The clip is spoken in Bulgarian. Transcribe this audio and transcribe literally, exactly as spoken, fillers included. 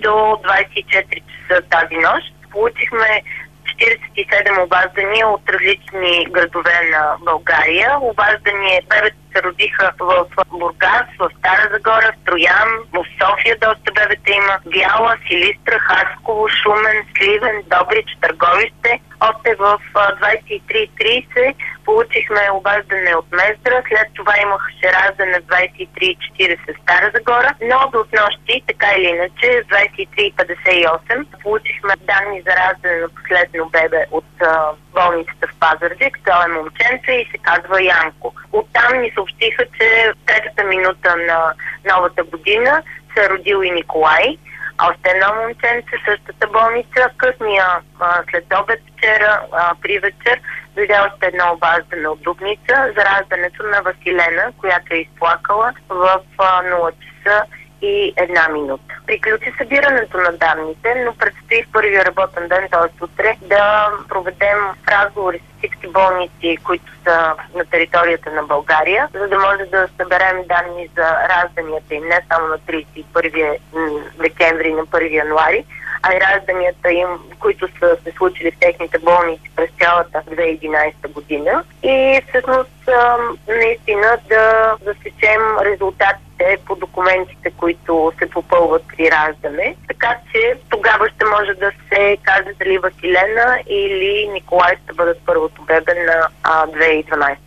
до двадесет и четири часа тази нощ. Получихме четиридесет и седем обаждания от различни градове на България. Обаждания, бебета се родиха в Бургас, в Стара Загора, в Троян, в София доста бебета има, Бяла, Силистра, Хасково, Шумен, Сливен, Добрич, Търговище. Още в двадесет и три и тридесет получихме обаждане от Мездра, след това имаше раждане в двадесет и три и четиридесет в Стара Загора, но до снощи, така или иначе, в двадесет и три и петдесет и осем получихме данни за раждане на последно бебе от а, болницата в Пазарджик. Това е момченце и се казва Янко. Оттам ни съобщиха, че в третата минута на новата година се родил и Николай. Още едно момченце, същата болница. Късния а, след обед вчера, а, при вечер, дойде още едно обаждане от Дупница за раждането на Василена, която е изплакала в а, нула часа и една минута. Приключи събирането на данните, но предстои в първия работен ден, т.е. утре, да проведем разговори с всички болници, които са на територията на България, за да може да съберем данни за ражданията им не само на тридесет и първи декември и на първи януари, а и ражданията им, които са се случили в техните болници през цялата две хиляди и единадесета година. И всъщност наистина да засечем резултатите по документите, които се попълват при раждане. Така че тогава ще може да се каже дали Василена или Николай ще бъдат първото бебе на две хиляди и дванадесета